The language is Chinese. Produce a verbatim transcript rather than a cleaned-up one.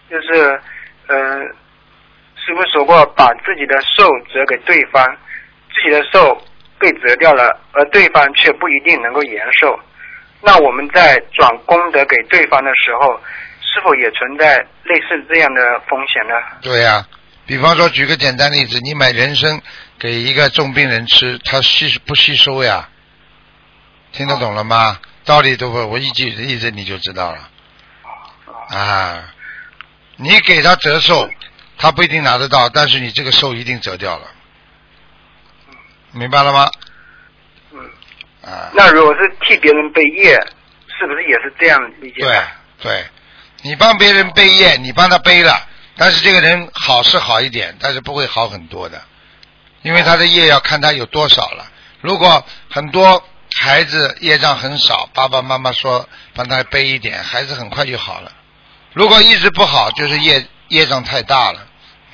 就是呃，师父说过，把自己的寿折给对方，自己的寿被折掉了，而对方却不一定能够延寿。那我们在转功德给对方的时候，是否也存在类似这样的风险呢？ 对呀、啊，比方说举个简单例子，你买人参给一个重病人吃，他吸不吸收呀？听得懂了吗？道理都不，我一举例子你就知道了。啊，你给他折寿，他不一定拿得到，但是你这个寿一定折掉了，明白了吗？ 嗯。 啊。 那如果是替别人背业，是不是也是这样理解？ 对对，你帮别人背业，你帮他背了，但是这个人好是好一点，但是不会好很多的，因为他的业要看他有多少了。如果很多孩子业障很少，爸爸妈妈说帮他背一点，孩子很快就好了。如果一直不好，就是业业障太大了，